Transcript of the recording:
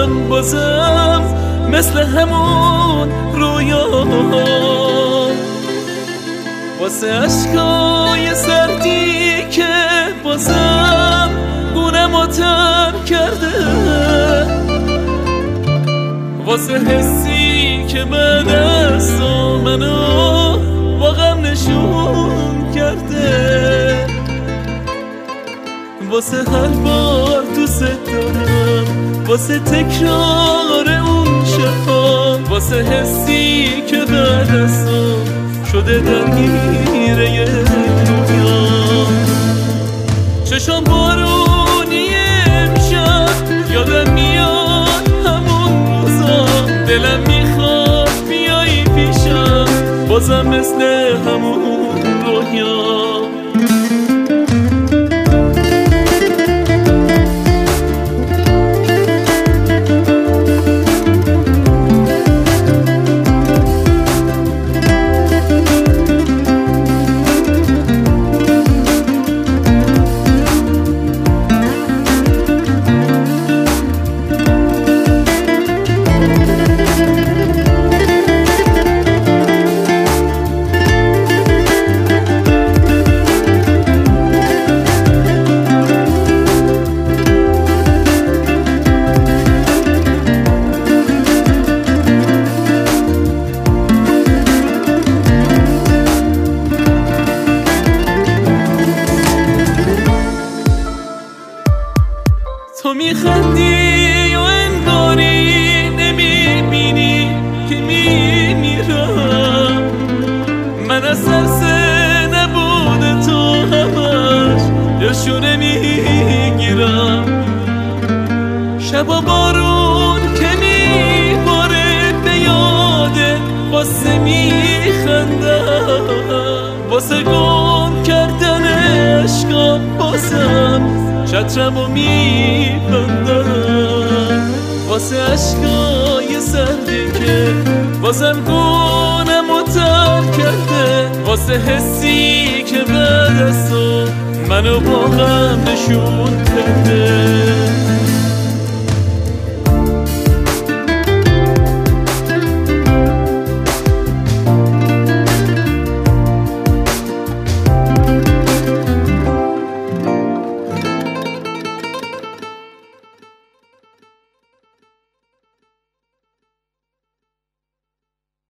میبینم بازم مثل همون رویا، واسه عشقای سردی که بازم گونمو تر کرده، واسه حسی که بعد از تو منو با غم نشون کرده، واسه هر بار دوست دارم، واسه تکرار اون شبها، واسه حسی که بعد از تو شده درگیره دنیا. چشم بارونی امشب یادم میاد همون روزا، دلم میخواد بیایی پیشم بازم مثل همون رویا. تو میخندی و انگاری نمیبینی که میمیرم، من از سرس نبود تو همش دلشونه میگیرم. شبا بارون که میباره به یاده واسه میخندم، واسه گم کردن عشقا بازم چترمو میبندم، واسه عشقای سردی که بازم گونمو تر کرده، واسه حسی که بعد از تو منو با غم نشون کرده.